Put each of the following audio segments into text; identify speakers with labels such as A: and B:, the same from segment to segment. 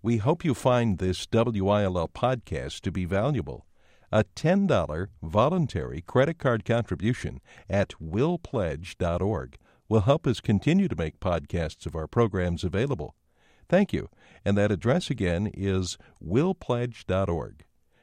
A: We hope you find this WILL podcast to be valuable. A $10 voluntary credit card contribution at willpledge.org will help us continue to make podcasts of our programs available. Thank you. And that address again is willpledge.org.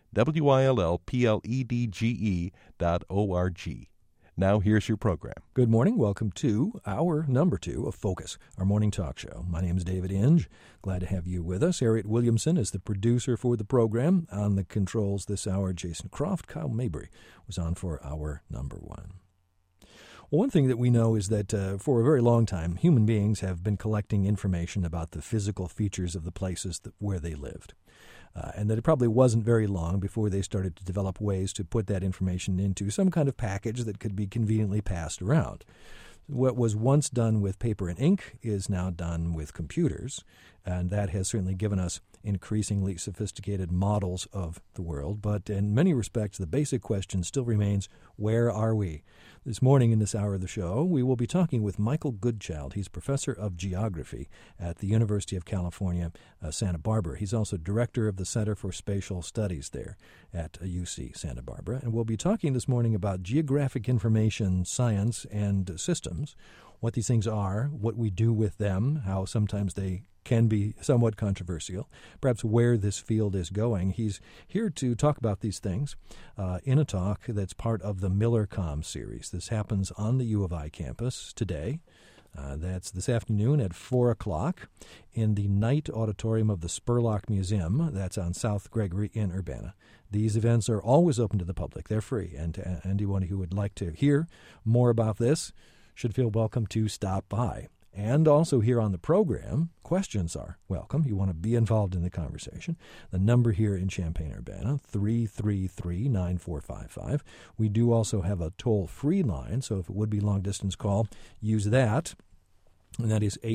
A: WILLPLEDGE.org. Now here's your program.
B: Good morning. Welcome to hour number 2 of Focus, our morning talk show. My name is David Inge. Glad to have you with us. Harriet Williamson is the producer for the program. On the controls this hour, Jason Croft. Kyle Mabry was on for hour number 1. Well, one thing that we know is that for a very long time, human beings have been collecting information about the physical features of the places where they lived. And that it probably wasn't very long before they started to develop ways to put that information into some kind of package that could be conveniently passed around. What was once done with paper and ink is now done with computers, and that has certainly given us increasingly sophisticated models of the world. But in many respects, the basic question still remains, where are we? This morning in this hour of the show, we will be talking with Michael Goodchild. He's professor of geography at the University of California, Santa Barbara. He's also director of the Center for Spatial Studies there at UC Santa Barbara. And we'll be talking this morning about geographic information science and systems, what these things are, what we do with them, how sometimes they can be somewhat controversial, perhaps where this field is going. He's here to talk about these things in a talk that's part of the MillerCom series. This happens on the U of I campus today. That's this afternoon at 4 o'clock in the Knight Auditorium of the Spurlock Museum. That's on South Gregory in Urbana. These events are always open to the public. They're free. And anyone who would like to hear more about this should feel welcome to stop by. And also here on the program, questions are welcome. You want to be involved in the conversation. The number here in Champaign-Urbana, 333-9455. We do also have a toll-free line, so if it would be long-distance call, use that. And that is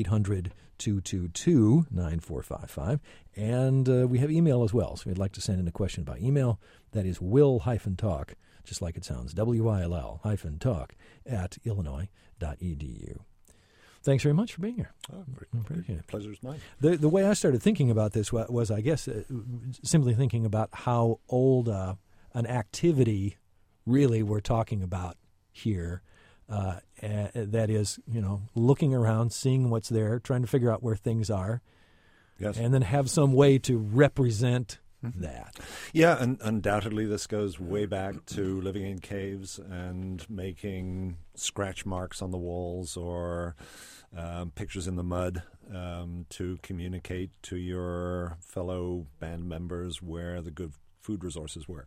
B: 800-222-9455. And we have email as well, so if you'd like to send in a question by email, that is will-talk, just like it sounds, WILL-talk @illinois.edu. Thanks very much for being here.
C: Oh,
B: appreciate it.
C: Pleasure's mine.
B: The way I started thinking about this was I guess, simply thinking about how old an activity really we're talking about here. That is, looking around, seeing what's there, trying to figure out where things are,
C: yes,
B: and then have some way to represent that.
C: Yeah, and undoubtedly this goes way back to living in caves and making scratch marks on the walls or pictures in the mud to communicate to your fellow band members where the good food resources were.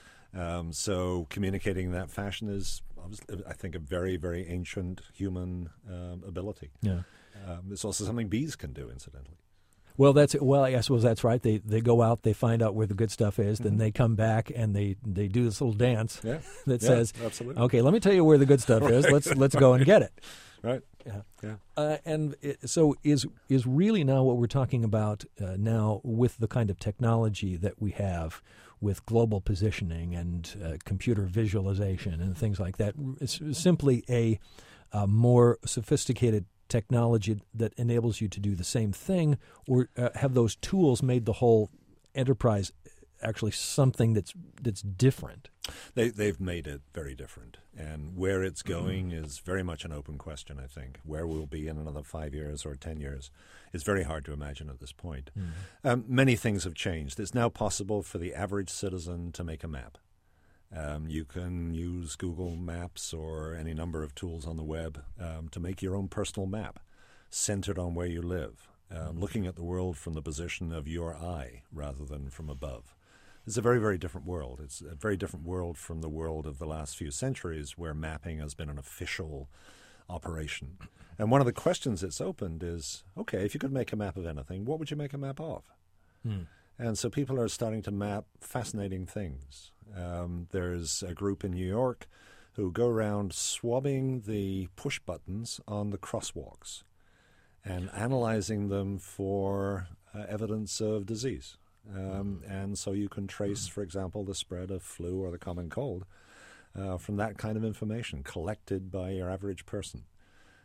C: So communicating in that fashion is, I think, a very, very ancient human ability.
B: Yeah.
C: It's also something bees can do, incidentally.
B: Well, I suppose that's right. They go out, they find out where the good stuff is, then they come back and they do this little dance that says,
C: absolutely.
B: "Okay, let me tell you where the good stuff is. Let's go and get it."
C: Right.
B: Yeah. So is really now what we're talking about now with the kind of technology that we have with global positioning and computer visualization and things like that, it's simply a more sophisticated technology that enables you to do the same thing, or have those tools made the whole enterprise actually something that's different?
C: They've made it very different, and where it's going is very much an open question, I think. Where we'll be in another 5 years or 10 years is very hard to imagine at this point. Many things have changed. It's now possible for the average citizen to make a map. You can use Google Maps or any number of tools on the web to make your own personal map centered on where you live, looking at the world from the position of your eye rather than from above. It's a very, very different world. It's a very different world from the world of the last few centuries where mapping has been an official operation. And one of the questions it's opened is, okay, if you could make a map of anything, what would you make a map of? And so people are starting to map fascinating things. There's a group in New York who go around swabbing the push buttons on the crosswalks and analyzing them for evidence of disease. And so you can trace, for example, the spread of flu or the common cold from that kind of information collected by your average person.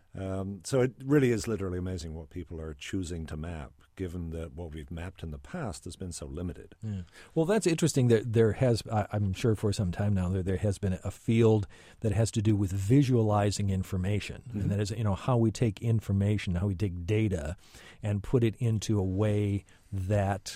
C: So it really is literally amazing what people are choosing to map, given that what we've mapped in the past has been so limited.
B: Yeah. Well, that's interesting. There has, I'm sure for some time now, there has been a field that has to do with visualizing information. Mm-hmm. And that is, how we take information, how we take data and put it into a way that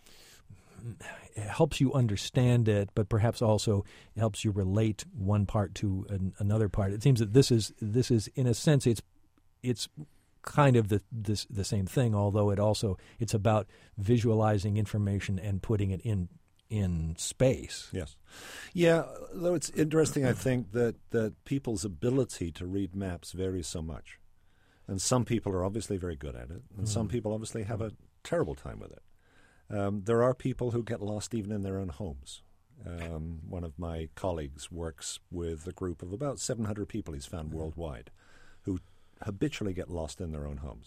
B: helps you understand it, but perhaps also helps you relate one part to another part. It seems that this is in a sense it's kind of the same thing, although it's about visualizing information and putting it in space.
C: Yes, yeah. Though it's interesting, I think that people's ability to read maps varies so much, and some people are obviously very good at it, and some people obviously have a terrible time with it. There are people who get lost even in their own homes. One of my colleagues works with a group of about 700 people he's found worldwide who habitually get lost in their own homes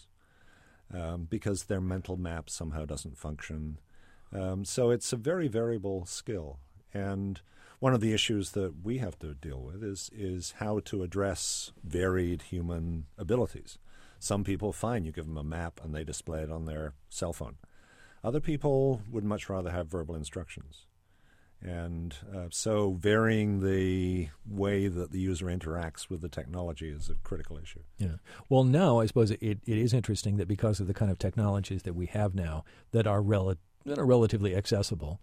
C: because their mental map somehow doesn't function. So it's a very variable skill. And one of the issues that we have to deal with is how to address varied human abilities. Some people, fine, you give them a map and they display it on their cell phone. Other people would much rather have verbal instructions. And so varying the way that the user interacts with the technology is a critical issue.
B: Yeah. Well, now I suppose it is interesting that because of the kind of technologies that we have now that are relatively accessible,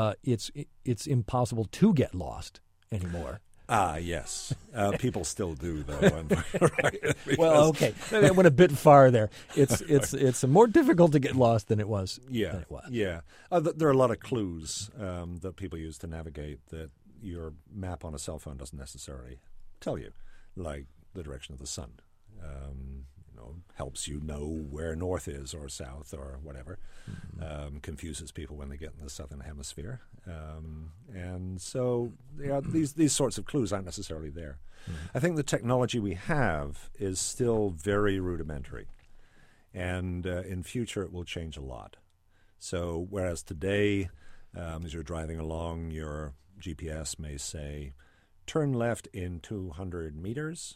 B: it's impossible to get lost anymore.
C: Ah, yes. People still do, though. Right?
B: Well, okay. I went a bit far there. It's more difficult to get lost than it was.
C: Yeah,
B: than it was.
C: Yeah. There are a lot of clues that people use to navigate that your map on a cell phone doesn't necessarily tell you, like the direction of the sun. Helps you know where north is or south or whatever. Mm-hmm. Confuses people when they get in the southern hemisphere. And so these sorts of clues aren't necessarily there. Mm-hmm. I think the technology we have is still very rudimentary. And in future it will change a lot. So whereas today, as you're driving along, your GPS may say, turn left in 200 meters.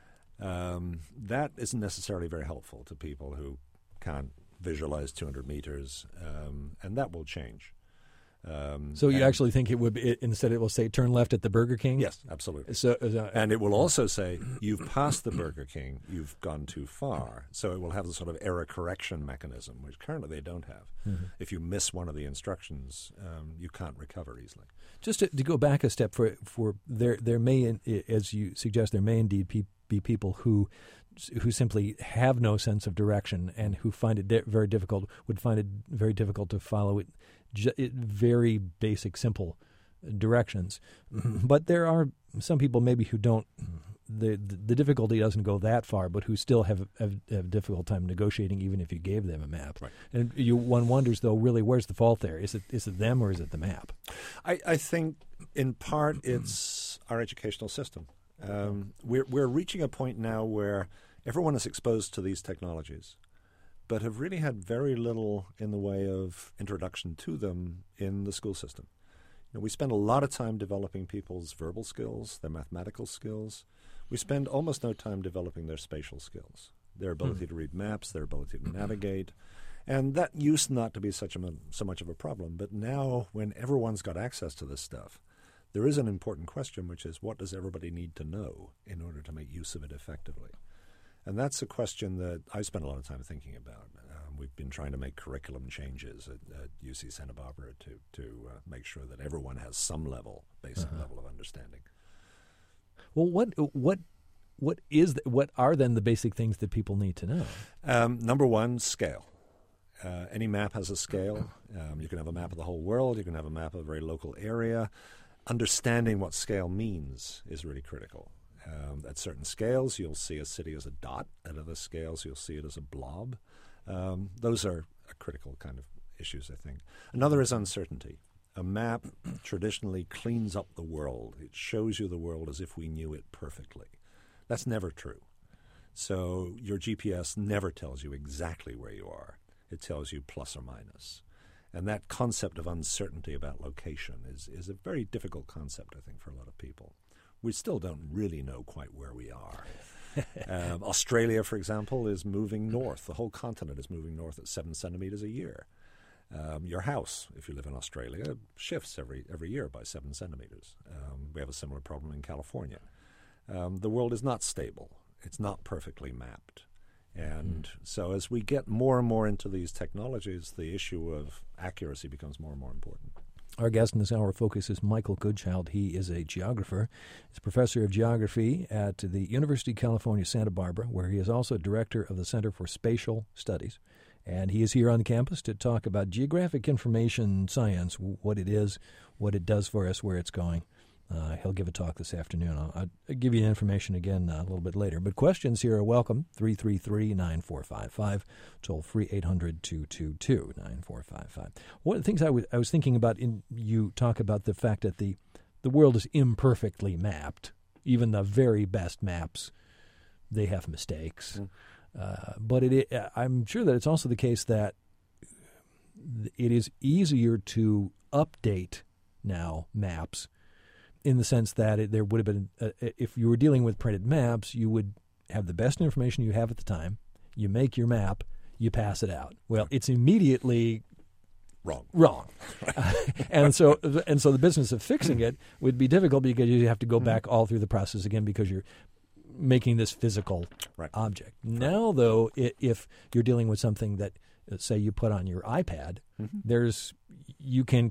C: That isn't necessarily very helpful to people who can't visualize 200 meters, and that will change.
B: So you actually think it would be, instead it will say turn left at the Burger King?
C: Yes, absolutely. And it will also say you've passed the Burger King, you've gone too far. So it will have the sort of error correction mechanism, which currently they don't have. Mm-hmm. If you miss one of the instructions, you can't recover easily.
B: Just to go back a step, for there may, as you suggest, there may indeed be people who simply have no sense of direction and who find it very difficult to follow it very basic, simple directions. But there are some people maybe who don't. The difficulty doesn't go that far, but who still have a difficult time negotiating, even if you gave them a map.
C: Right.
B: And one wonders, though, really, where's the fault there? Is it them or is it the map?
C: I think in part it's our educational system. We're reaching a point now where everyone is exposed to these technologies, but have really had very little in the way of introduction to them in the school system. We spend a lot of time developing people's verbal skills, their mathematical skills. We spend almost no time developing their spatial skills, their ability to read maps, their ability to navigate. And that used not to be so much of a problem. But now, when everyone's got access to this stuff, there is an important question, which is what does everybody need to know in order to make use of it effectively? And that's a question that I spent a lot of time thinking about. We've been trying to make curriculum changes at UC Santa Barbara to make sure that everyone has some basic level of understanding.
B: Well, what are then the basic things that people need to know?
C: Number one, scale. Any map has a scale. You can have a map of the whole world. You can have a map of a very local area. Understanding what scale means is really critical. At certain scales, you'll see a city as a dot. At other scales, you'll see it as a blob. Those are critical kind of issues, I think. Another is uncertainty. A map traditionally cleans up the world. It shows you the world as if we knew it perfectly. That's never true. So your GPS never tells you exactly where you are. It tells you plus or minus. And that concept of uncertainty about location is a very difficult concept, I think, for a lot of people. We still don't really know quite where we are. Australia, for example, is moving north. The whole continent is moving north at 7 centimeters a year. Your house, if you live in Australia, shifts every year by 7 centimeters. We have a similar problem in California. The world is not stable. It's not perfectly mapped. And so as we get more and more into these technologies, the issue of accuracy becomes more and more important.
B: Our guest in this hour of focus is Michael Goodchild. He is a geographer. He's a professor of geography at the University of California, Santa Barbara, where he is also director of the Center for Spatial Studies. And he is here on the campus to talk about geographic information science, what it is, what it does for us, where it's going. He'll give a talk this afternoon. I'll give you the information again a little bit later. But questions here are welcome, 333-9455, toll-free 800-222-9455. One of the things I was thinking about, you talk about the fact that the world is imperfectly mapped. Even the very best maps, they have mistakes. But I'm sure that it's also the case that it is easier to update now maps, in the sense that there would have been, if you were dealing with printed maps, you would have the best information you have at the time. You make your map, you pass it out. Well, it's immediately wrong. and so the business of fixing it would be difficult, because you have to go back all through the process again, because you're making this physical object. Now, though, if you're dealing with something that, say, you put on your iPad, you can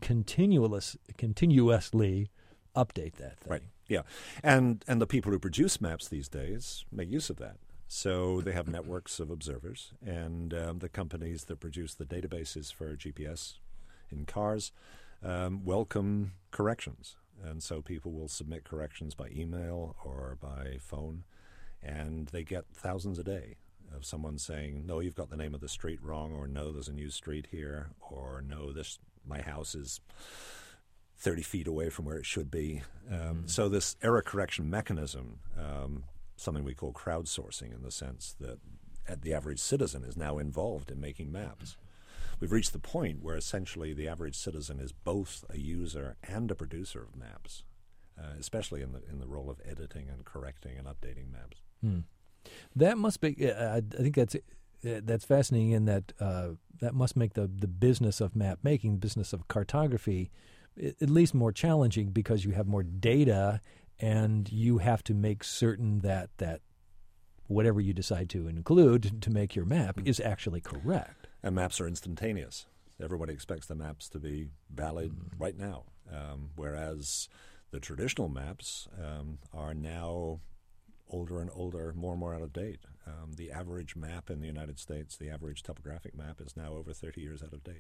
B: continuously update that thing.
C: Right. Yeah. And the people who produce maps these days make use of that. So they have networks of observers, and the companies that produce the databases for GPS in cars welcome corrections. And so people will submit corrections by email or by phone, and they get thousands a day of someone saying, no, you've got the name of the street wrong, or no, there's a new street here, or no, my house is 30 feet away from where it should be. So this error correction mechanism, something we call crowdsourcing, in the sense that the average citizen is now involved in making maps. We've reached the point where essentially the average citizen is both a user and a producer of maps, especially in the role of editing and correcting and updating maps.
B: That must be. I think that's fascinating. In that that must make the business of map making, the business of cartography, at least more challenging, because you have more data and you have to make certain that whatever you decide to include to make your map is actually correct.
C: And maps are instantaneous. Everybody expects the maps to be valid right now, whereas the traditional maps are now older and older, more and more out of date. The average map in the United States, the average topographic map, is now over 30 years out of date.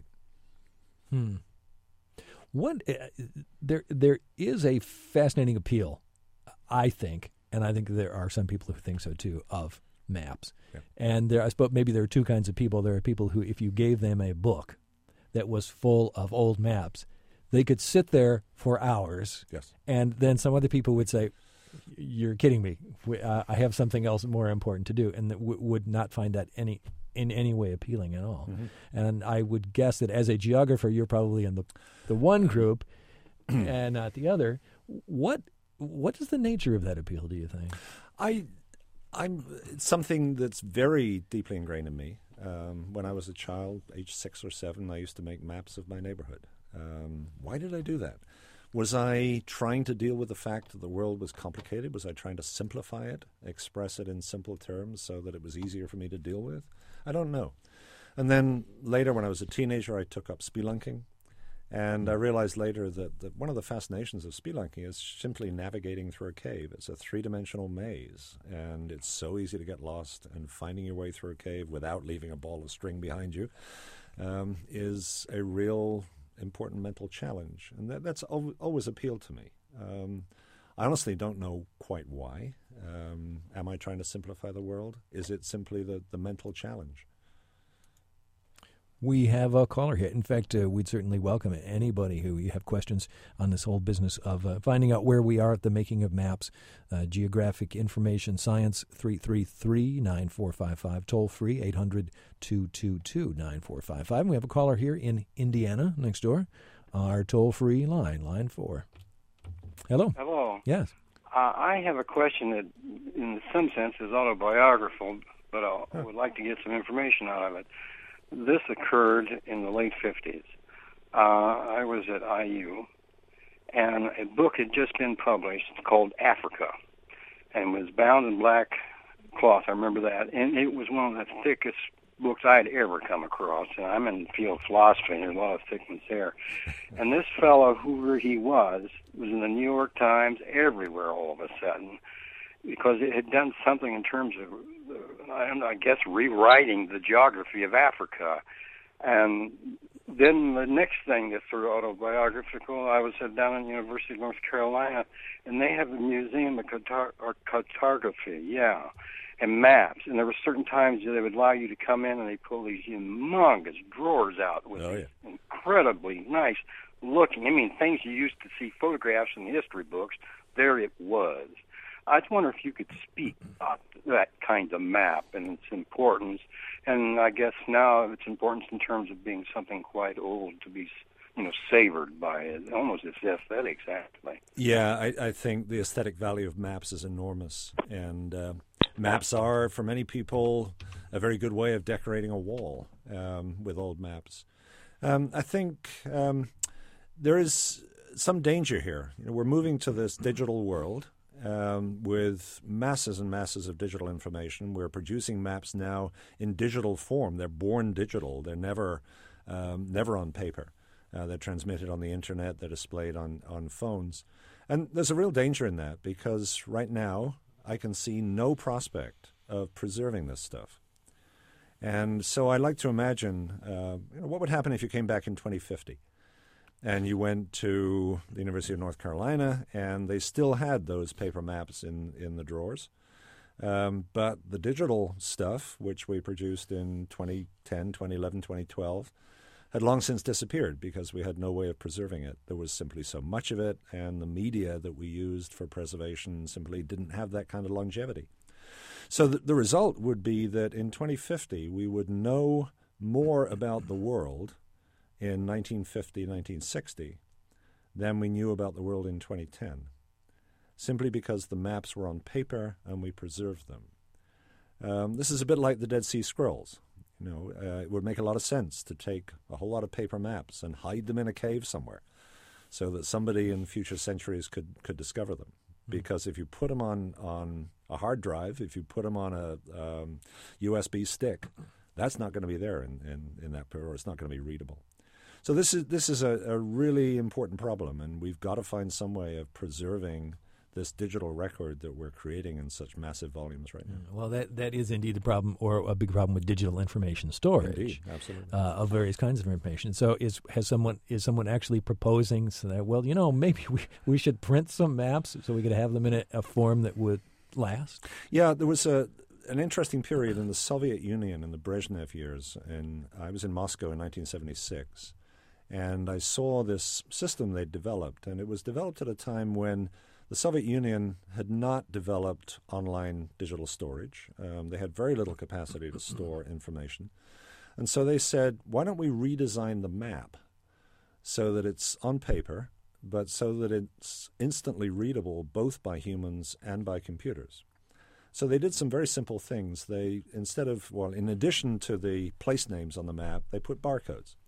B: There is a fascinating appeal, I think, and I think there are some people who think so too, of maps. Yeah. And I suppose maybe there are two kinds of people. There are people who, if you gave them a book that was full of old maps, they could sit there for hours.
C: Yes.
B: And then some other people would say, "You're kidding me. I have something else more important to do," and that would not find that in any way appealing at all. And I would guess that as a geographer, you're probably in the one group and not the other. What is the nature of that appeal, do you think?
C: It's something that's very deeply ingrained in me. When I was a child, age 6 or 7, I used to make maps of my neighborhood. Why did I do that? Was I trying to deal with the fact that the world was complicated? Was I trying to simplify it, express it in simple terms so that it was easier for me to deal with? I don't know. And then later, when I was a teenager, I took up spelunking. And I realized later that one of the fascinations of spelunking is simply navigating through a cave. It's a 3-dimensional maze, and it's so easy to get lost, and finding your way through a cave without leaving a ball of string behind you is a real important mental challenge. And that's always appealed to me. I honestly don't know quite why. Am I trying to simplify the world? Is it simply the mental challenge?
B: We have a caller here. In fact, we'd certainly welcome anybody who you have questions on this whole business of finding out where we are at the making of maps. Geographic Information Science, 333-9455, toll free, 800-222-9455. We have a caller here in Indiana, next door. Our toll-free line 4. Hello.
D: Hello.
B: Yes.
D: I have a question that, in some sense, is autobiographical, but I would like to get some information out of it. This occurred in the late 50s. I was at IU, and a book had just been published called Africa, and was bound in black cloth. I remember that, and it was one of the thickest books I'd ever come across. And I'm in the field of philosophy, and there's a lot of thickness there. And this fellow, whoever he was in the New York Times, everywhere all of a sudden, because it had done something in terms of, I guess, rewriting the geography of Africa. And then the next thing that's sort of autobiographical, I was down at the University of North Carolina, and they have a museum of cartography, and maps. And there were certain times they would allow you to come in, and they pull these humongous drawers out with these incredibly nice looking, things you used to see photographs in the history books. There it was. I just wonder if you could speak about that kind of map and its importance, and I guess now its importance in terms of being something quite old to be, savored by it, almost its aesthetics, actually.
C: Yeah, I think the aesthetic value of maps is enormous, and maps are, for many people, a very good way of decorating a wall with old maps. I think there is some danger here. We're moving to this digital world. With masses and masses of digital information. We're producing maps now in digital form. They're born digital. They're never on paper. They're transmitted on the internet. They're displayed on phones. And there's a real danger in that, because right now I can see no prospect of preserving this stuff. And so I like to imagine what would happen if you came back in 2050. And you went to the University of North Carolina, and they still had those paper maps in the drawers. But the digital stuff, which we produced in 2010, 2011, 2012, had long since disappeared because we had no way of preserving it. There was simply so much of it, and the media that we used for preservation simply didn't have that kind of longevity. So the result would be that in 2050, we would know more about the world in 1950, 1960, than we knew about the world in 2010, simply because the maps were on paper and we preserved them. This is a bit like the Dead Sea Scrolls. It would make a lot of sense to take a whole lot of paper maps and hide them in a cave somewhere so that somebody in future centuries could discover them. Because if you put them on a hard drive, if you put them on a USB stick, that's not going to be there in that paper, or it's not going to be readable. So this is a really important problem, and we've got to find some way of preserving this digital record that we're creating in such massive volumes right now.
B: Well, that is indeed the problem, or a big problem with digital information storage.
C: Indeed, absolutely.
B: Of various kinds of information. So is someone actually proposing so that, maybe we should print some maps so we could have them in a form that would last? Yeah,
C: there was an interesting period in the Soviet Union in the Brezhnev years, and I was in Moscow in 1976. And I saw this system they'd developed, and it was developed at a time when the Soviet Union had not developed online digital storage. They had very little capacity to store information. And so they said, why don't we redesign the map so that it's on paper, but so that it's instantly readable both by humans and by computers? So they did some very simple things. They, in addition to the place names on the map, they put barcodes.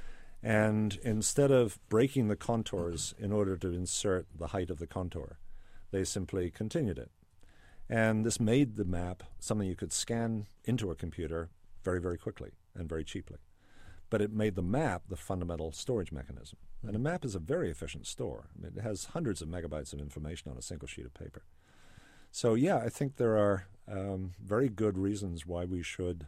C: And instead of breaking the contours in order to insert the height of the contour, they simply continued it. And this made the map something you could scan into a computer very, very quickly and very cheaply. But it made the map the fundamental storage mechanism. And a map is a very efficient store. It has hundreds of megabytes of information on a single sheet of paper. So, yeah, I think there are very good reasons why we should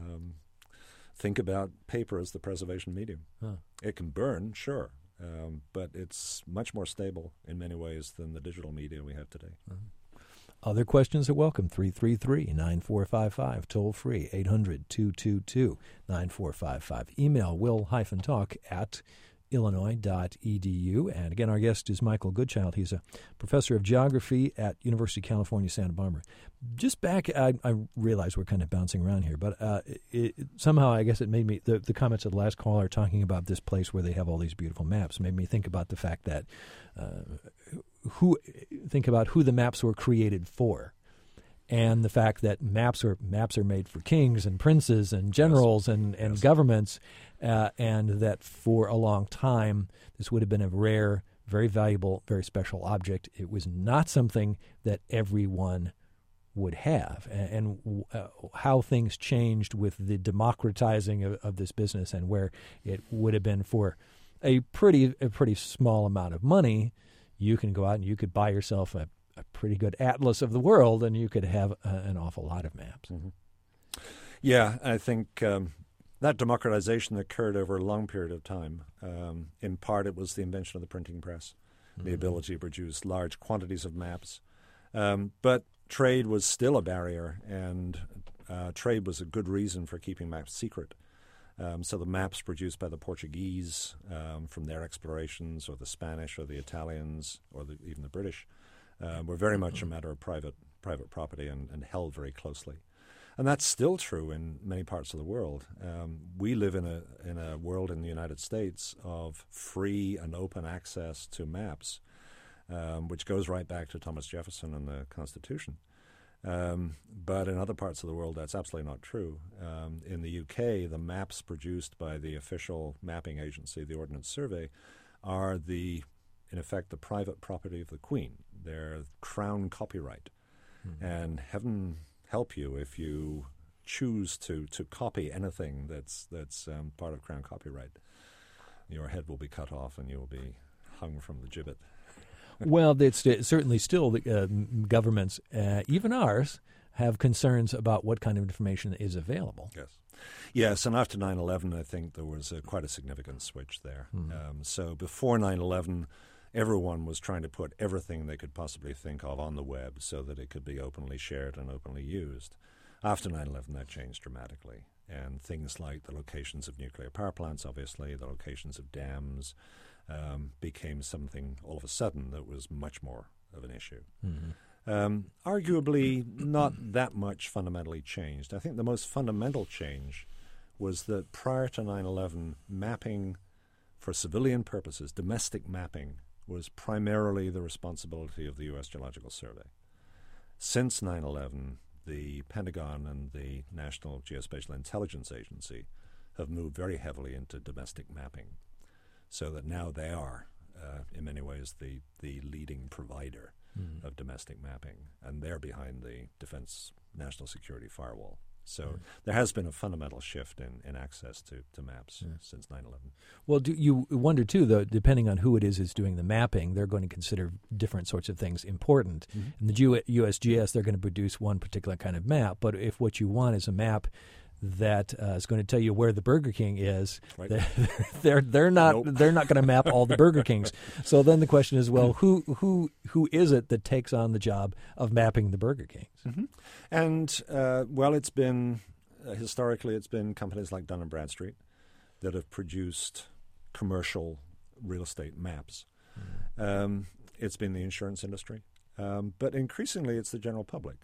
C: think about paper as the preservation medium. It can burn, sure, but it's much more stable in many ways than the digital media we have today.
B: Other questions are welcome. 333-9455, toll free, 800-222-9455. Email will-talk at illinois.edu. And again, our guest is Michael Goodchild. He's a professor of geography at University of California, Santa Barbara. Just back, I realize we're kind of bouncing around here, but somehow I guess it made me, the comments of the last caller talking about this place where they have all these beautiful maps made me think about the fact that who the maps were created for. And the fact that maps are made for kings and princes and generals and governments, and that for a long time this would have been a rare, very valuable, very special object. It was not something that everyone would have, and how things changed with the democratizing of this business, and where it would have been for a pretty small amount of money, you can go out and you could buy yourself a pretty good atlas of the world, and you could have an awful lot of maps.
C: Mm-hmm. Yeah, I think that democratization occurred over a long period of time. In part, it was the invention of the printing press, the ability to produce large quantities of maps. But trade was still a barrier, and trade was a good reason for keeping maps secret. So the maps produced by the Portuguese from their explorations, or the Spanish, or the Italians, or even the British, were very much a matter of private property and held very closely. And that's still true in many parts of the world. We live in a world in the United States of free and open access to maps, which goes right back to Thomas Jefferson and the Constitution. But in other parts of the world, that's absolutely not true. In the UK, the maps produced by the official mapping agency, the Ordnance Survey, are in effect, the private property of the Queen. They're crown copyright. Mm-hmm. And heaven help you if you choose to copy anything that's part of crown copyright. Your head will be cut off and you will be hung from the gibbet.
B: Well, it's certainly still the governments, even ours, have concerns about what kind of information is available.
C: Yes, and after 9/11, I think there was quite a significant switch there. Mm-hmm. So before 9/11, everyone was trying to put everything they could possibly think of on the web so that it could be openly shared and openly used. After 9/11, that changed dramatically. And things like the locations of nuclear power plants, obviously, the locations of dams, became something all of a sudden that was much more of an issue. Mm-hmm. Arguably, not that much fundamentally changed. I think the most fundamental change was that prior to 9/11, mapping for civilian purposes, domestic mapping, was primarily the responsibility of the U.S. Geological Survey. Since 9/11, the Pentagon and the National Geospatial Intelligence Agency have moved very heavily into domestic mapping, so that now they are, in many ways, the leading provider of domestic mapping, and they're behind the Defense National Security Firewall. So there has been a fundamental shift in access to maps since 9/11.
B: Well, do you wonder, too, though, depending on who it is doing the mapping, they're going to consider different sorts of things important. Mm-hmm. In the USGS, they're going to produce one particular kind of map, but if what you want is a map that is going to tell you where the Burger King is, right, they're not going to map all the Burger Kings. So then the question is, well, who is it that takes on the job of mapping the Burger Kings?
C: Mm-hmm. And it's been historically it's been companies like Dun & Bradstreet that have produced commercial real estate maps. Mm-hmm. It's been the insurance industry, but increasingly it's the general public.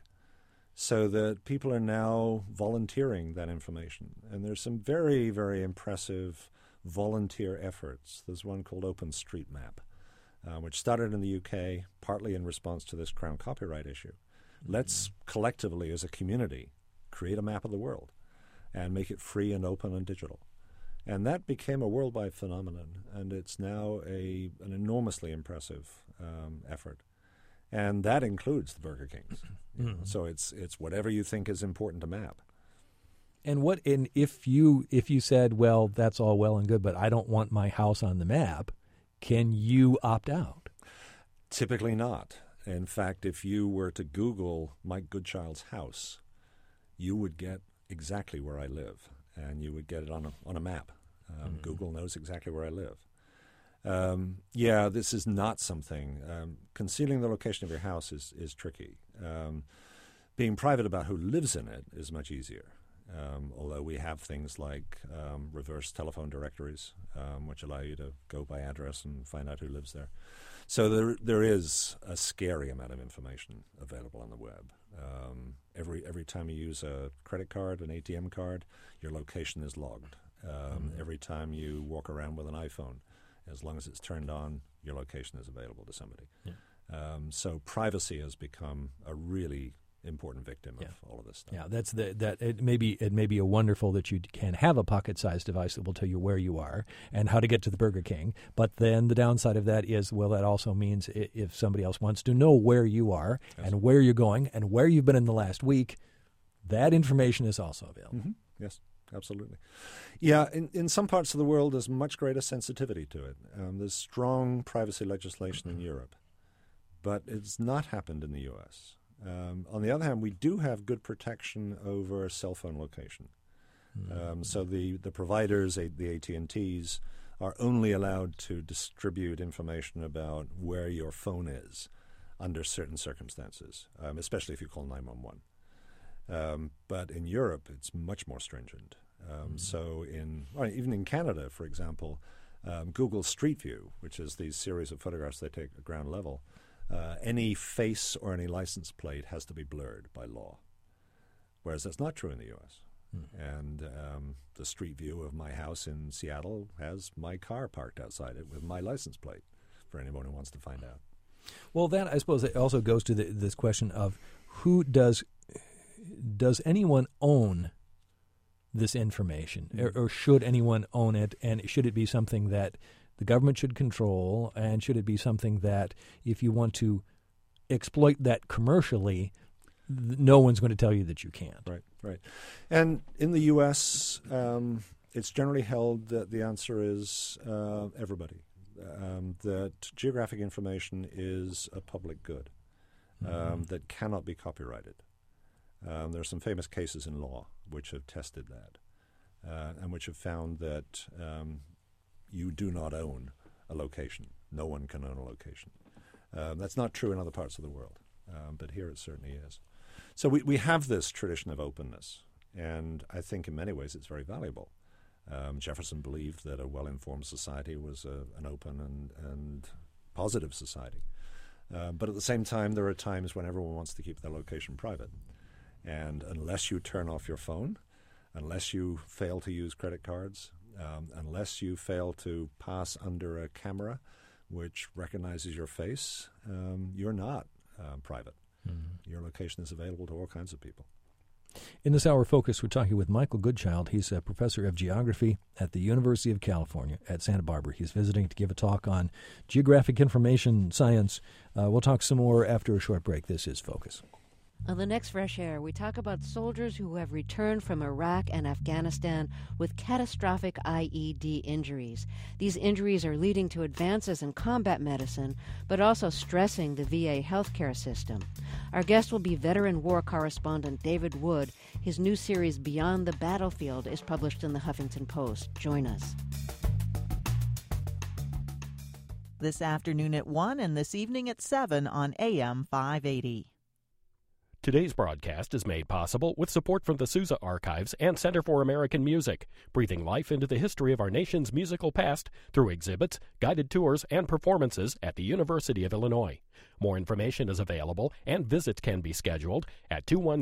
C: So that people are now volunteering that information. And there's some very, very impressive volunteer efforts. There's one called OpenStreetMap, which started in the UK, partly in response to this crown copyright issue. Mm-hmm. Let's collectively, as a community, create a map of the world and make it free and open and digital. And that became a worldwide phenomenon, and it's now an enormously impressive effort. And that includes the Burger Kings. Mm-hmm. So it's whatever you think is important to map.
B: And if you said, well, that's all well and good, but I don't want my house on the map, can you opt out?
C: Typically not. In fact, if you were to Google Mike Goodchild's house, you would get exactly where I live, and you would get it on a map. Google knows exactly where I live. This is not something. Concealing the location of your house is tricky. Being private about who lives in it is much easier. although we have things like reverse telephone directories, which allow you to go by address and find out who lives there. So there is a scary amount of information available on the web. Every time you use a credit card, an ATM card, your location is logged. Every time you walk around with an iPhone, as long as it's turned on, your location is available to somebody. Yeah. So privacy has become a really important victim of all of this stuff.
B: Yeah, it may be a wonderful that you can have a pocket-sized device that will tell you where you are and how to get to the Burger King. But then the downside of that is, well, that also means if somebody else wants to know where you are and where you're going and where you've been in the last week, that information is also available.
C: Mm-hmm. Yes, absolutely. Yeah, in some parts of the world, there's much greater sensitivity to it. There's strong privacy legislation in Europe, but it's not happened in the U.S. On the other hand, we do have good protection over cell phone location. So the providers, the AT&Ts, are only allowed to distribute information about where your phone is under certain circumstances, especially if you call 911. But in Europe, it's much more stringent. So even in Canada, for example, Google Street View, which is these series of photographs they take at ground level, any face or any license plate has to be blurred by law, whereas that's not true in the U.S. And the street view of my house in Seattle has my car parked outside it with my license plate for anyone who wants to find out.
B: Well, that, I suppose, it also goes to this question of who does anyone own this information, or should anyone own it, and should it be something that the government should control, and should it be something that if you want to exploit that commercially, no one's going to tell you that you can't?
C: Right. And in the U.S., it's generally held that the answer is everybody, that geographic information is a public good that cannot be copyrighted. There are some famous cases in law which have tested that and which have found that you do not own a location. No one can own a location. That's not true in other parts of the world, but here it certainly is. So we have this tradition of openness, and I think in many ways it's very valuable. Jefferson believed that a well-informed society was an open and positive society. But at the same time, there are times when everyone wants to keep their location private. And unless you turn off your phone, unless you fail to use credit cards, unless you fail to pass under a camera which recognizes your face, you're not private. Mm-hmm. Your location is available to all kinds of people.
B: In this hour focus, we're talking with Michael Goodchild. He's a professor of geography at the University of California at Santa Barbara. He's visiting to give a talk on geographic information science. We'll talk some more after a short break. This is Focus.
E: On the next Fresh Air, we talk about soldiers who have returned from Iraq and Afghanistan with catastrophic IED injuries. These injuries are leading to advances in combat medicine, but also stressing the VA healthcare system. Our guest will be veteran war correspondent David Wood. His new series, Beyond the Battlefield, is published in the Huffington Post. Join us.
F: This afternoon at 1 and this evening at 7 on AM 580.
G: Today's broadcast is made possible with support from the Sousa Archives and Center for American Music, breathing life into the history of our nation's musical past through exhibits, guided tours, and performances at the University of Illinois. More information is available and visits can be scheduled at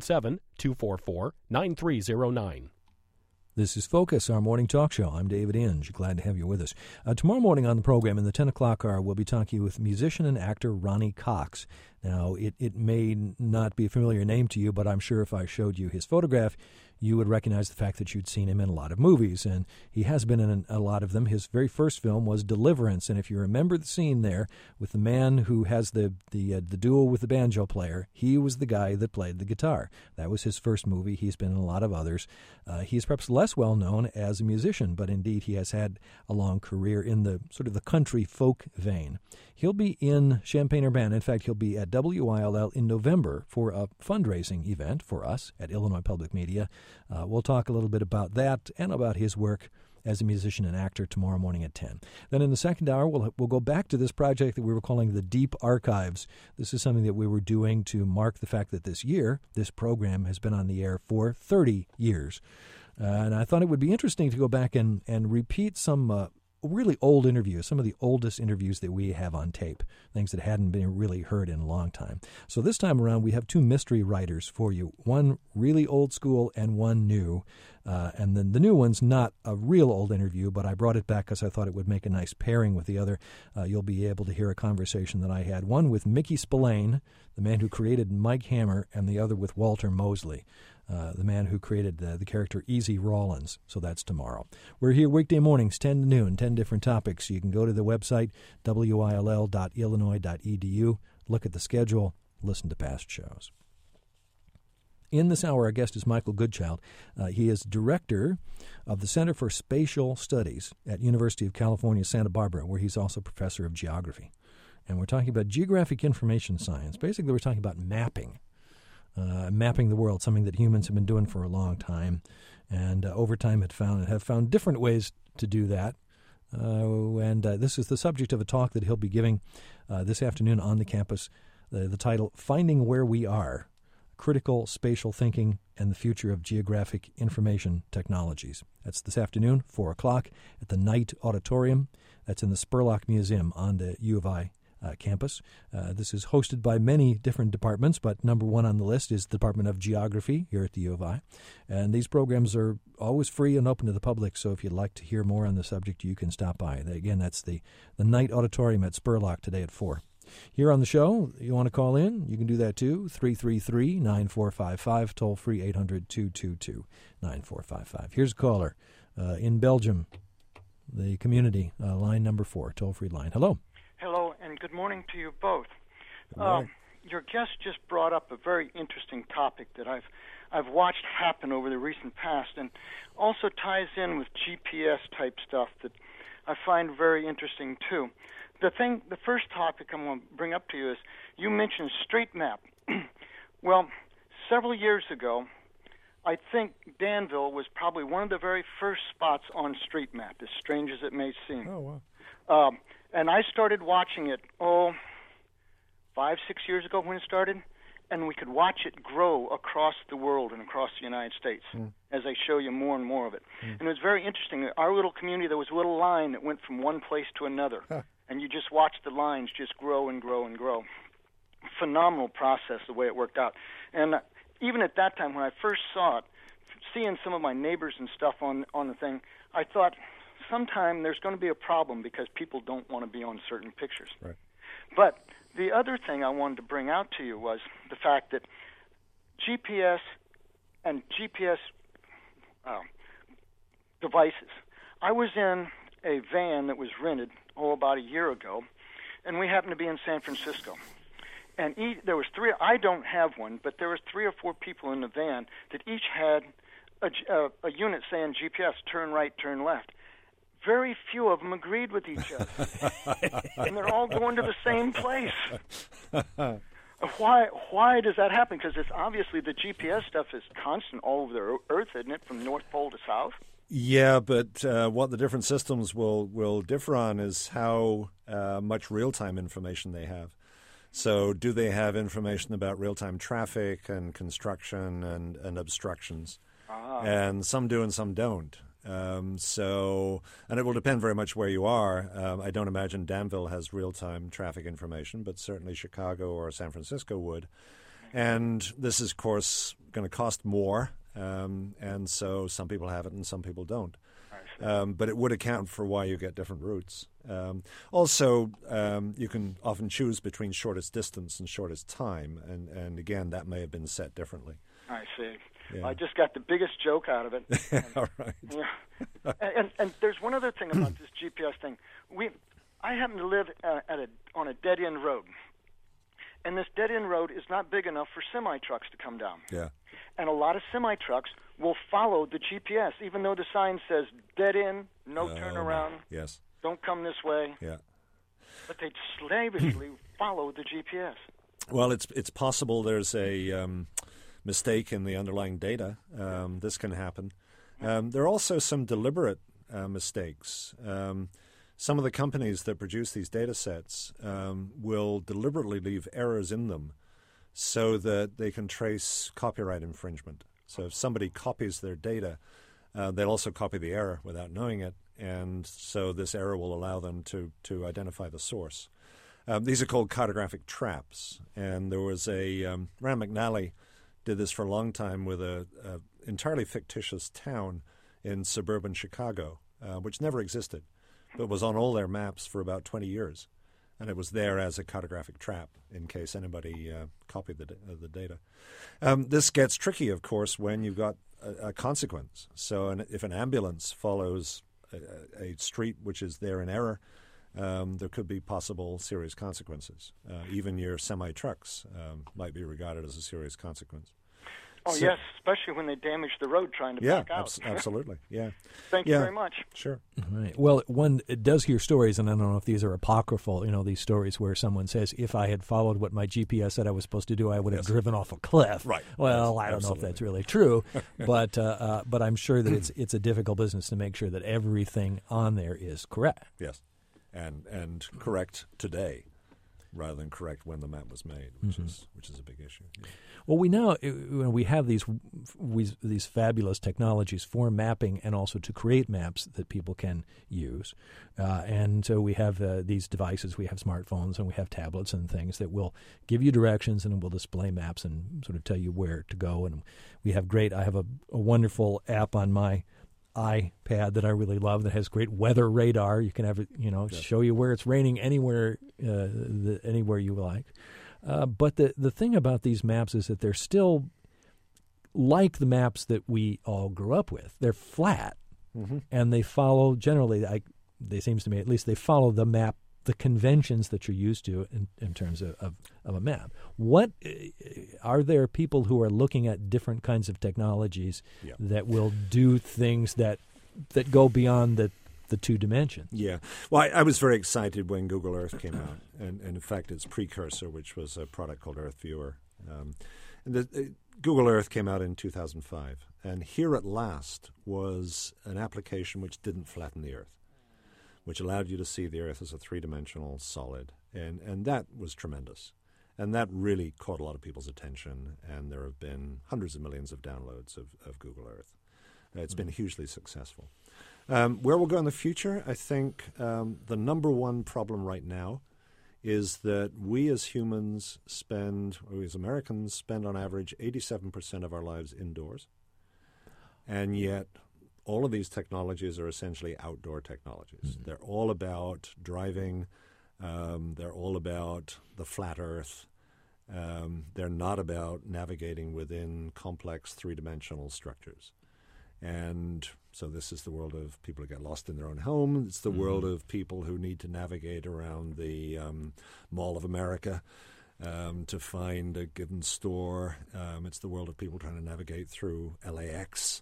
G: 217-244-9309.
B: This is Focus, our morning talk show. I'm David Inge. Glad to have you with us. Tomorrow morning on the program, in the 10 o'clock hour, we'll be talking with musician and actor Ronny Cox. Now, it may not be a familiar name to you, but I'm sure if I showed you his photograph, you would recognize the fact that you'd seen him in a lot of movies, and he has been in a lot of them. His very first film was Deliverance, and if you remember the scene there with the man who has the duo with the banjo player, he was the guy that played the guitar. That was his first movie. He's been in a lot of others. He is perhaps less well known as a musician, but indeed he has had a long career in the sort of the country folk vein. He'll be in Champaign-Urbana. In fact, he'll be at WILL in November for a fundraising event for us at Illinois Public Media. We'll talk a little bit about that and about his work as a musician and actor tomorrow morning at 10. Then in the second hour, we'll go back to this project that we were calling the Deep Archives. This is something that we were doing to mark the fact that this year, this program has been on the air for 30 years. And I thought it would be interesting to go back and repeat some really old interviews, some of the oldest interviews that we have on tape, things that hadn't been really heard in a long time. So this time around, we have two mystery writers for you, one really old school and one new. And then the new one's not a real old interview, but I brought it back because I thought it would make a nice pairing with the other. You'll be able to hear a conversation that I had, one with Mickey Spillane, the man who created Mike Hammer, and the other with Walter Mosley, the man who created the character Easy Rawlins. So that's tomorrow. We're here weekday mornings, 10 to noon, 10 different topics. You can go to the website, will.illinois.edu, look at the schedule, listen to past shows. In this hour, our guest is Michael Goodchild. He is director of the Center for Spatial Studies at University of California, Santa Barbara, where he's also professor of geography. And we're talking about geographic information science. Basically, we're talking about mapping the world, something that humans have been doing for a long time. And over time have found different ways to do that. This is the subject of a talk that he'll be giving this afternoon on the campus. The title, Finding Where We Are, Critical Spatial Thinking and the Future of Geographic Information Technologies. That's this afternoon, 4 o'clock, at the Knight Auditorium. That's in the Spurlock Museum on the U of I campus. This is hosted by many different departments, but number one on the list is the Department of Geography here at the U of I. And these programs are always free and open to the public, so if you'd like to hear more on the subject, you can stop by. Again, that's the Knight Auditorium at Spurlock today at 4. Here on the show, you want to call in, you can do that too, 333-9455, toll-free 800-222-9455. Here's a caller in Belgium, the community, line number 4, toll-free line. Hello.
H: Hello, and good morning to you both. Your guest just brought up a very interesting topic that I've watched happen over the recent past, and also ties in with GPS-type stuff that I find very interesting too. The first topic I'm going to bring up to you is you mentioned StreetMap. Well, several years ago, I think Danville was probably one of the very first spots on StreetMap, as strange as it may seem.
C: Oh, wow.
H: And I started watching it, 5-6 years ago when it started, and we could watch it grow across the world and across the United States as I show you more and more of it. And it was very interesting. Our little community, there was a little line that went from one place to another. And you just watch the lines just grow and grow and grow. Phenomenal process, the way it worked out. And even at that time, when I first saw it, seeing some of my neighbors and stuff on the thing, I thought sometime there's going to be a problem because people don't want to be on certain pictures.
C: Right.
H: But the other thing I wanted to bring out to you was the fact that GPS and GPS devices. I was in a van that was rented about a year ago, and we happened to be in San Francisco. And there was three. I don't have one, but there was 3 or 4 people in the van that each had a unit saying GPS, turn right, turn left. Very few of them agreed with each other, and they're all going to the same place. Why does that happen? Because it's obviously the GPS stuff is constant all over the Earth, isn't it, from North Pole to South?
C: Yeah, but what the different systems will differ on is how much real-time information they have. So do they have information about real-time traffic and construction and obstructions? And some do and some don't. And it will depend very much where you are. I don't imagine Danville has real-time traffic information, but certainly Chicago or San Francisco would. And this is, of course, going to cost more. And so some people have it and some people don't. But it would account for why you get different routes. Also, you can often choose between shortest distance and shortest time. And again, that may have been set differently.
H: I see.
C: Yeah.
H: I just got the biggest joke out of it.
C: All right.
H: Yeah. And there's one other thing about this GPS thing. I happen to live on a dead-end road. And this dead-end road is not big enough for semi-trucks to come down.
C: Yeah.
H: And a lot of semi-trucks will follow the GPS, even though the sign says dead end, no turnaround,
C: yes,
H: don't come this way.
C: Yeah.
H: But they slavishly follow the GPS.
C: Well, it's possible there's a mistake in the underlying data. This can happen. There are also some deliberate mistakes. Some of the companies that produce these data sets will deliberately leave errors in them so that they can trace copyright infringement. So if somebody copies their data, they'll also copy the error without knowing it, and so this error will allow them to identify the source. These are called cartographic traps, and there was Rand McNally did this for a long time with a entirely fictitious town in suburban Chicago, which never existed, but was on all their maps for about 20 years. And it was there as a cartographic trap in case anybody copied the data. This gets tricky, of course, when you've got a consequence. So if an ambulance follows a street which is there in error, there could be possible serious consequences. Even your semi-trucks might be regarded as a serious consequence.
H: Oh, so, yes, especially when they damage the road trying to back out.
C: Absolutely, yeah.
H: Thank you very much.
C: Sure.
B: Right. Well, one does hear stories, and I don't know if these are apocryphal, these stories where someone says, if I had followed what my GPS said I was supposed to do, I would have driven off a cliff.
C: Right.
B: Well, I don't know if that's really true, but I'm sure that it's a difficult business to make sure that everything on there is correct.
C: Yes, and correct today, rather than correct when the map was made, which is a big issue. Yeah.
B: Well, we have these fabulous technologies for mapping and also to create maps that people can use, and so we have these devices. We have smartphones and we have tablets and things that will give you directions and will display maps and sort of tell you where to go. And we have I have a wonderful app on my iPad that I really love that has great weather radar. You can have it, show you where it's raining anywhere you like. But the thing about these maps is that they're still like the maps that we all grew up with. They're flat, and they follow generally. They seems to me at least they follow the map, the conventions that you're used to in terms of a map. What are there people who are looking at different kinds of technologies that will do things that go beyond the two dimensions? Yeah.
C: Well, I was very excited when Google Earth came out, and in fact its precursor, which was a product called Earth Viewer. Google Earth came out in 2005, and here at last was an application which didn't flatten the Earth, which allowed you to see the Earth as a three-dimensional solid, and that was tremendous. And that really caught a lot of people's attention, and there have been hundreds of millions of downloads of Google Earth. It's been hugely successful. Where we'll go in the future, I think the number one problem right now is that we as humans we as Americans spend on average 87% of our lives indoors, and yet all of these technologies are essentially outdoor technologies. They're all about driving. They're all about the flat Earth. They're not about navigating within complex three-dimensional structures. And so this is the world of people who get lost in their own home. It's the world of people who need to navigate around the Mall of America to find a given store. It's the world of people trying to navigate through LAX.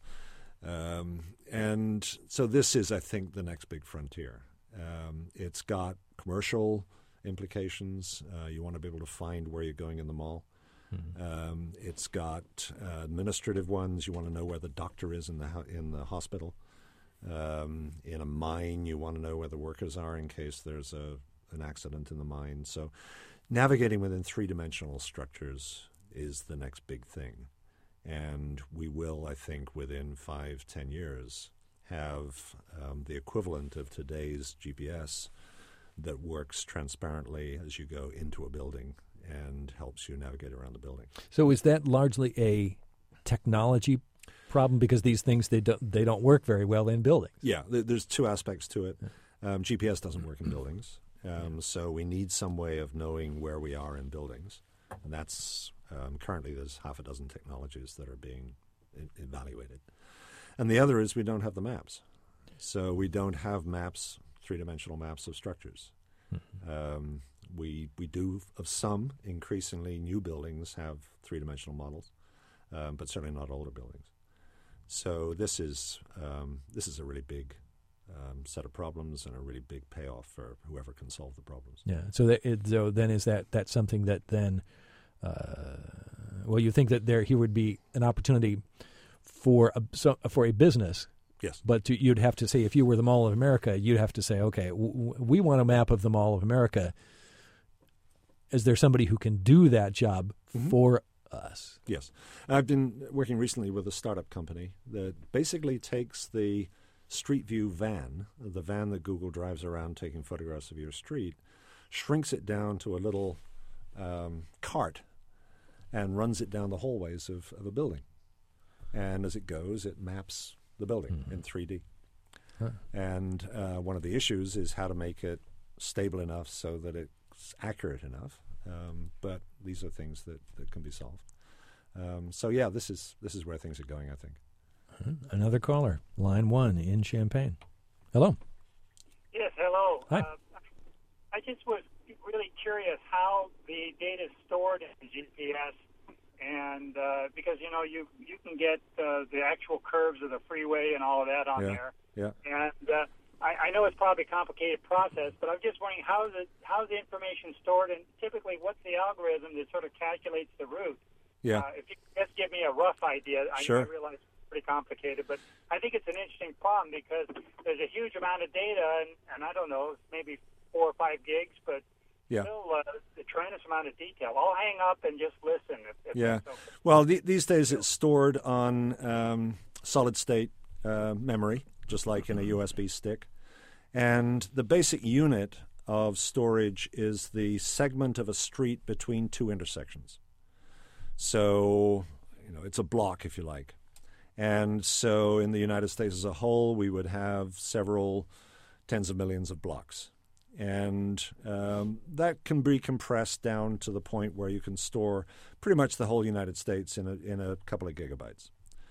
C: And so this is, I think, the next big frontier. It's got commercial implications. You want to be able to find where you're going in the mall. It's got administrative ones. You want to know where the doctor is in the hospital. In a mine, you want to know where the workers are in case there's an accident in the mine. So navigating within three-dimensional structures is the next big thing. And we will, I think, within 5-10 years, have the equivalent of today's GPS that works transparently as you go into a building and helps you navigate around the building. So
B: is that largely a technology problem because these things, they don't work very well in buildings? Yeah,
C: there's two aspects to it. GPS doesn't work in buildings, so we need some way of knowing where we are in buildings. And that's currently there's half a dozen technologies that are being evaluated. And the other is we don't have the maps. So we don't have maps, three-dimensional maps of structures. We do, of some, increasingly new buildings have three-dimensional models, but certainly not older buildings. So this is a really big set of problems and a really big payoff for whoever can solve the problems. Yeah. So then is that something that then, you think that here would be an opportunity for a business Yes.
B: But you'd have to say, if you were the Mall of America, you'd have to say, okay, we want a map of the Mall of America. Is there somebody who can do that job for us?
C: Yes. I've been working recently with a startup company that basically takes the Street View van, the van that Google drives around taking photographs of your street, shrinks it down to a little cart and runs it down the hallways of a building. And as it goes, it maps the building in 3D. Huh. And one of the issues is how to make it stable enough so that it's accurate enough. But these are things that can be solved. So yeah, this is where things are going, I think.
B: Another caller, line 1 in Champaign. Hello.
I: Yes, hello.
B: Hi.
I: I just was really curious how the data is stored in GPS, and because you can get the actual curves of the freeway and all of that on there.
C: Yeah.
I: And I know it's probably a complicated process, but I'm just wondering how's the information stored, and typically what's the algorithm that sort of calculates the route?
C: Yeah.
I: If you could just give me a rough idea,
C: Sure.
I: I realize it's pretty complicated, but I think it's an interesting problem because there's a huge amount of data, and I don't know, maybe 4 or 5 gigs, but still a tremendous amount of detail. I'll hang up and just listen. If that's okay.
C: Well, these days it's stored on solid-state memory, just like in a USB stick. And the basic unit of storage is the segment of a street between 2 intersections. So, it's a block, if you like. And so in the United States as a whole, we would have several tens of millions of blocks. And that can be compressed down to the point where you can store pretty much the whole United States in a couple of gigabytes.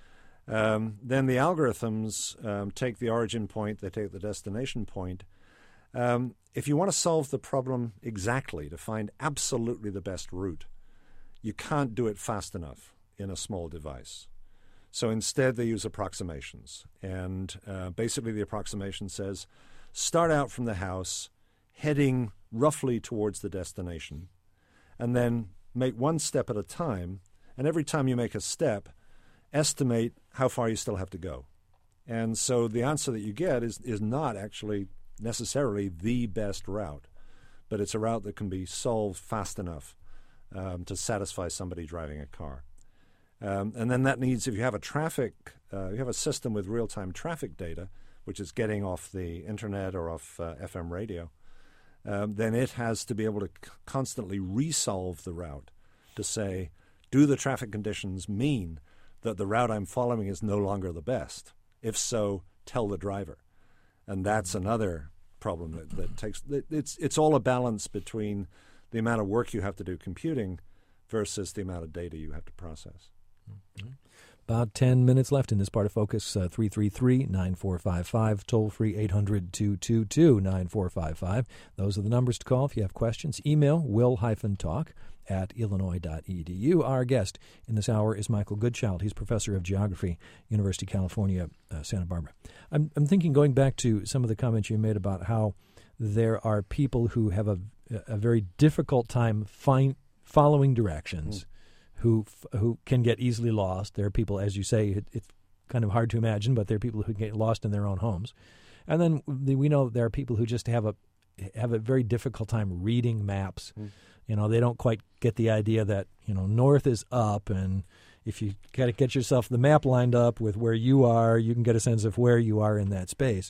C: Then the algorithms take the origin point, they take the destination point. If you want to solve the problem exactly, to find absolutely the best route, you can't do it fast enough in a small device. So instead they use approximations. And basically the approximation says, start out from the house, heading roughly towards the destination, and then make one step at a time. And every time you make a step, estimate how far you still have to go. And so the answer that you get is not actually necessarily the best route, but it's a route that can be solved fast enough to satisfy somebody driving a car. And then that needs, if you have you have a system with real-time traffic data, which is getting off the internet or off FM radio, then it has to be able to constantly resolve the route to say, do the traffic conditions mean that the route I'm following is no longer the best? If so, tell the driver. And that's another problem that takes. It's all a balance between the amount of work you have to do computing versus the amount of data you have to process.
B: Mm-hmm. About 10 minutes left in this part of Focus. 333-9455, toll-free 800-222-9455. Those are the numbers to call if you have questions. Email will-talk@illinois.edu. Our guest in this hour is Michael Goodchild. He's professor of geography, University of California, Santa Barbara. I'm thinking, going back to some of the comments you made about how there are people who have a very difficult time following directions, who can get easily lost. There are people, as you say, it's kind of hard to imagine, but there are people who get lost in their own homes. And then we know there are people who just have a very difficult time reading maps. They don't quite get the idea that, north is up, and if you got to get yourself the map lined up with where you are, you can get a sense of where you are in that space.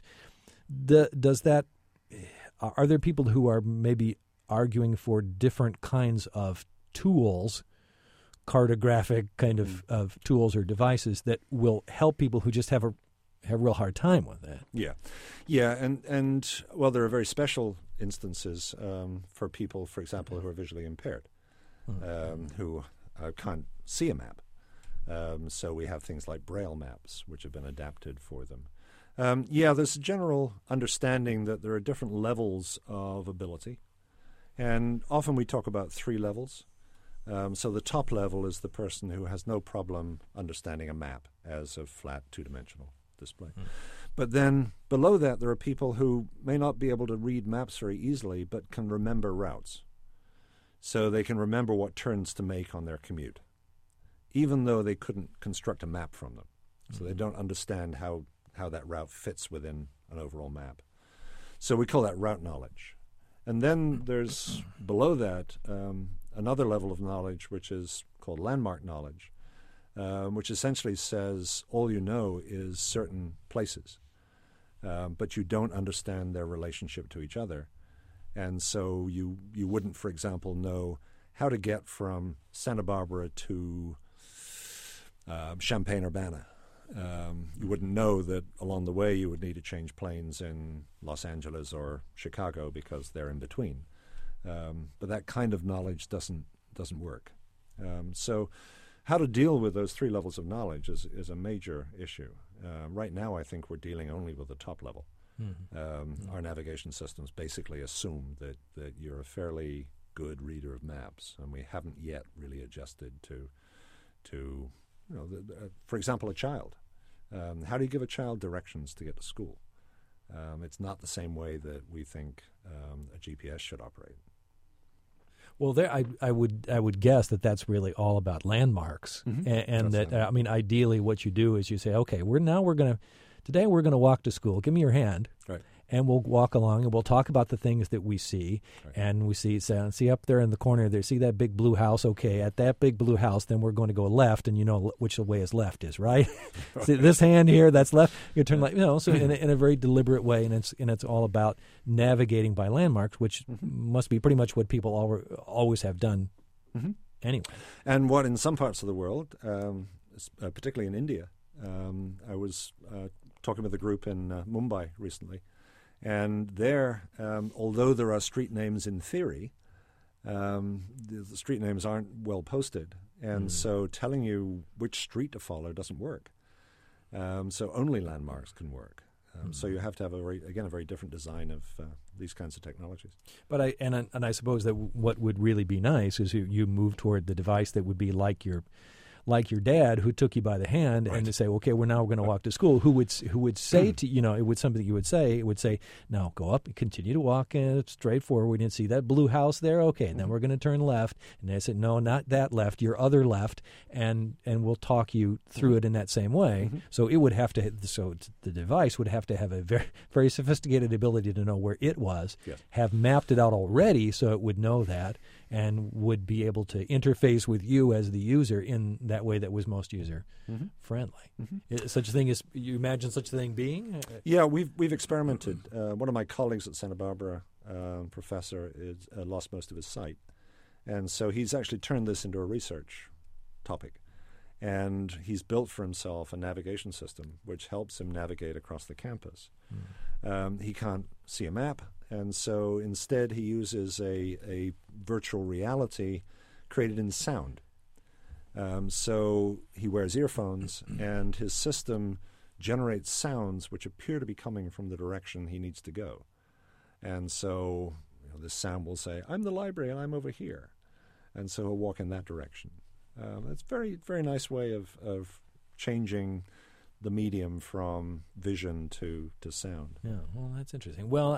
B: Are there people who are maybe arguing for different kinds of tools, cartographic kind of tools or devices that will help people who just have a real hard time with that? Yeah,
C: and well, there are very special instances for people, for example, who are visually impaired, who can't see a map. So we have things like Braille maps, which have been adapted for them. There's a general understanding that there are different levels of ability, and often we talk about 3 levels. So the top level is the person who has no problem understanding a map as a flat 2-dimensional display. But then below that, there are people who may not be able to read maps very easily, but can remember routes. So they can remember what turns to make on their commute, even though they couldn't construct a map from them. So they don't understand how how that route fits within an overall map. So we call that route knowledge. And then there's below that another level of knowledge which is called landmark knowledge, which essentially says all you know is certain places, but you don't understand their relationship to each other. And so you wouldn't, for example, know how to get from Santa Barbara to Champaign-Urbana. You wouldn't know that along the way you would need to change planes in Los Angeles or Chicago because they're in between. But that kind of knowledge doesn't work. So how to deal with those three levels of knowledge is a major issue. Right now I think we're dealing only with the top level. Our navigation systems basically assume that you're a fairly good reader of maps, and we haven't yet really adjusted to for example, a child. How do you give a child directions to get to school? It's not the same way that we think a GPS should operate.
B: Well, I would guess that that's really all about landmarks, and that ideally what you do is you say, okay, today we're gonna walk to school. Give me your hand.
C: Right.
B: And we'll walk along and we'll talk about the things that we see. Right. And we see up there in the corner there, see that big blue house? Okay, at that big blue house, then we're going to go left, and you know which way is left is, right? See this hand here, that's left. You turn left, so in a very deliberate way, and it's all about navigating by landmarks, which must be pretty much what people always have done anyway.
C: And what in some parts of the world, particularly in India, I was talking with a group in Mumbai recently. And there, although there are street names in theory, the street names aren't well posted. And so telling you which street to follow doesn't work. So only landmarks can work. So you have to have, a very different design of these kinds of technologies.
B: But I suppose that what would really be nice is you move toward the device that would be like your dad, who took you by the hand, and to say, okay, we're going to walk to school. Who would say to it would something that you would say. It would say, now go up and continue to walk straight forward. We didn't see that blue house there. Okay, and then we're going to turn left. And I said, no, not that left, your other left, and we'll talk you through it in that same way. So it would have to. So the device would have to have a very very sophisticated ability to know where it was.
C: Yes.
B: Have mapped it out already, so it would know that, and would be able to interface with you as the user in that way that was most user friendly. Such a thing as you imagine such a thing being?
C: Yeah, we've experimented. One of my colleagues at Santa Barbara, professor, lost most of his sight, and so he's actually turned this into a research topic, and he's built for himself a navigation system which helps him navigate across the campus. He can't see a map, and so instead he uses a virtual reality created in sound. So he wears earphones, and his system generates sounds which appear to be coming from the direction he needs to go. And so this sound will say, I'm the library and I'm over here. And so he'll walk in that direction. It's a very, very nice way of changing the medium from vision to sound.
B: Yeah, well, that's interesting. Well,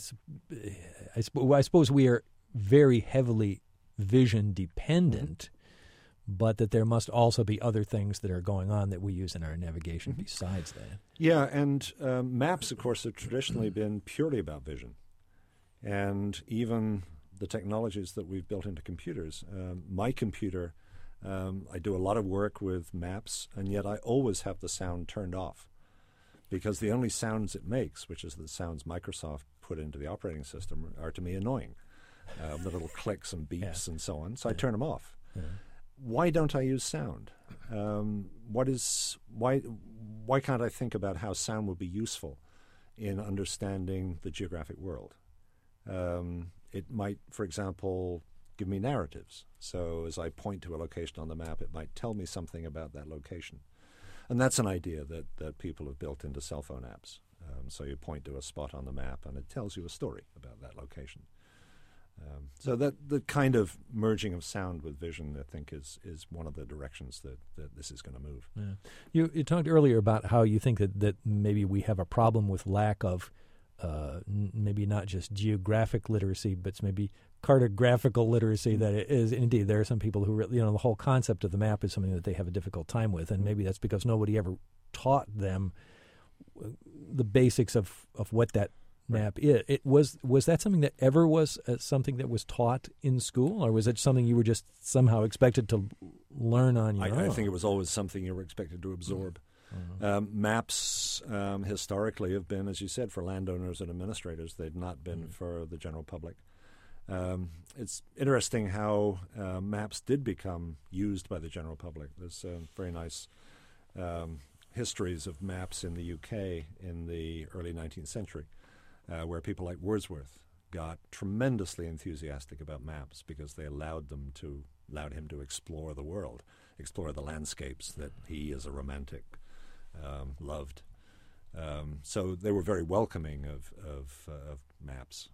B: I suppose we are very heavily vision dependent, but that there must also be other things that are going on that we use in our navigation besides that.
C: Yeah, and maps, of course, have traditionally been purely about vision. And even the technologies that we've built into computers, my computer, I do a lot of work with maps, and yet I always have the sound turned off because the only sounds it makes, which is the sounds Microsoft put into the operating system, are to me annoying. The little clicks and beeps and so on, so I turn them off. Yeah. Why don't I use sound? Why can't I think about how sound would be useful in understanding the geographic world? It might, for example, give me narratives. So as I point to a location on the map, it might tell me something about that location. And that's an idea that people have built into cell phone apps. So you point to a spot on the map, and it tells you a story about that location. So that the kind of merging of sound with vision, I think, is one of the directions that this is going to move.
B: Yeah. You talked earlier about how you think that maybe we have a problem with lack of maybe not just geographic literacy, but maybe cartographical literacy. That it is indeed there are some people who really, the whole concept of the map is something that they have a difficult time with, and maybe that's because nobody ever taught them the basics of what that map is. Was that something that ever was something that was taught in school, or was it something you were just somehow expected to learn on your own?
C: I think it was always something you were expected to absorb. Maps historically have been, as you said, for landowners and administrators. They'd not been for the general public. It's interesting how maps did become used by the general public. There's very nice histories of maps in the UK in the early 19th century, where people like Wordsworth got tremendously enthusiastic about maps because they allowed him to explore the world, explore the landscapes that he, as a romantic, loved. So they were very welcoming of maps.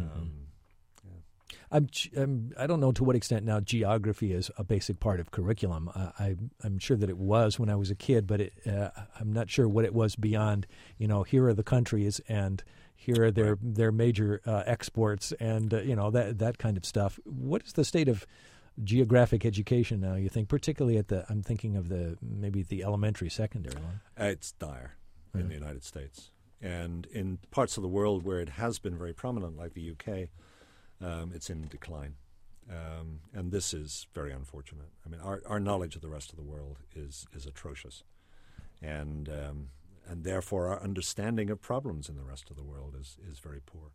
B: I don't know to what extent now geography is a basic part of curriculum. I'm sure that it was when I was a kid, but I'm not sure what it was beyond. Here are the countries, and here are their major exports, and that kind of stuff. What is the state of geographic education now, you think, particularly I'm thinking of maybe the elementary, secondary one?
C: It's dire in the United States. And in parts of the world where it has been very prominent, like the UK, it's in decline. And this is very unfortunate. I mean, our knowledge of the rest of the world is atrocious. And therefore our understanding of problems in the rest of the world is very poor.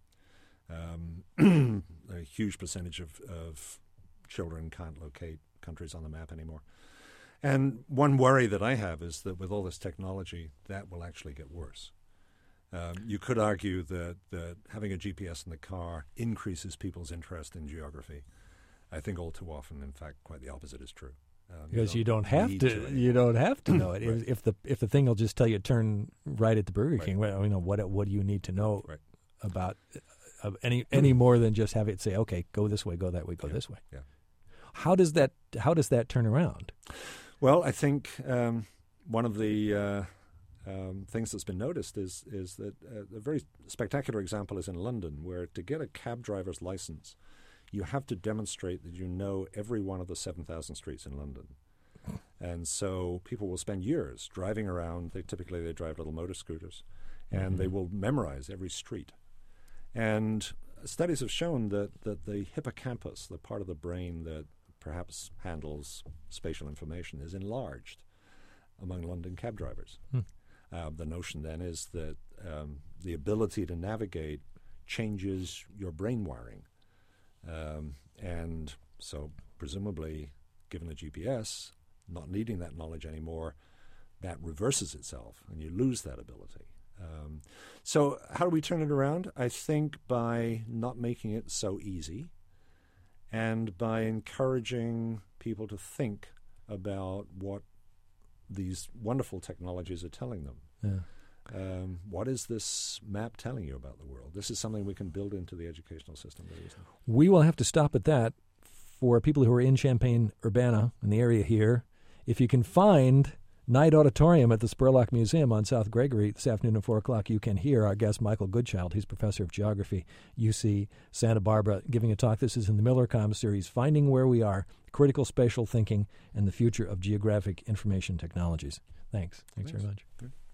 C: A huge percentage of children can't locate countries on the map anymore. And one worry that I have is that with all this technology, that will actually get worse. You could argue that having a GPS in the car increases people's interest in geography. I think all too often, in fact, quite the opposite is true.
B: Because you don't have to know it. Right. If the thing will just tell you turn right at the Burger King, well, what do you need to know about any more than just have it say, okay, go this way, go that way, go this way.
C: Yeah.
B: How does that turn around?
C: Well, I think one of the things that's been noticed is that a very spectacular example is in London, where to get a cab driver's license, you have to demonstrate that you know every one of the 7,000 streets in London. And so people will spend years driving around. They drive little motor scooters, and they will memorize every street. And studies have shown that the hippocampus, the part of the brain that perhaps handles spatial information, is enlarged among London cab drivers. The notion then is that the ability to navigate changes your brain wiring. And so presumably, given a GPS, not needing that knowledge anymore, that reverses itself and you lose that ability. So how do we turn it around? I think by not making it so easy and by encouraging people to think about what these wonderful technologies are telling them. Yeah. What is this map telling you about the world? This is something we can build into the educational system very easily.
B: We will have to stop at that. For people who are in Champaign-Urbana, in the area here, if you can find Night Auditorium at the Spurlock Museum on South Gregory this afternoon at 4 o'clock, you can hear our guest Michael Goodchild. He's professor of geography, UC Santa Barbara, giving a talk. This is in the Millercom series, Finding Where We Are, Critical Spatial Thinking and the Future of Geographic Information Technologies. Thanks very much. Good.